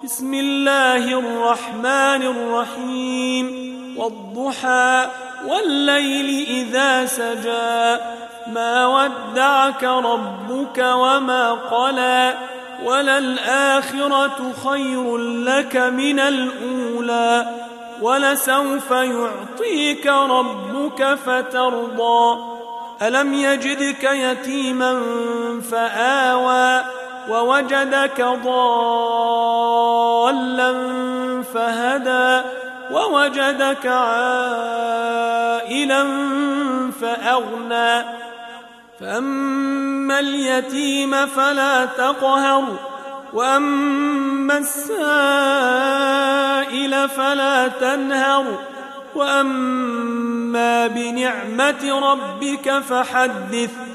بسم الله الرحمن الرحيم والضحى والليل إذا سجى ما ودعك ربك وما قلى وللآخرة خير لك من الأولى ولسوف يعطيك ربك فترضى ألم يجدك يتيما فآوى ووجدك ضالا فهدى ووجدك عائلا فأغنى فأما اليتيم فلا تقهر وأما السائل فلا تنهر وأما بنعمة ربك فحدث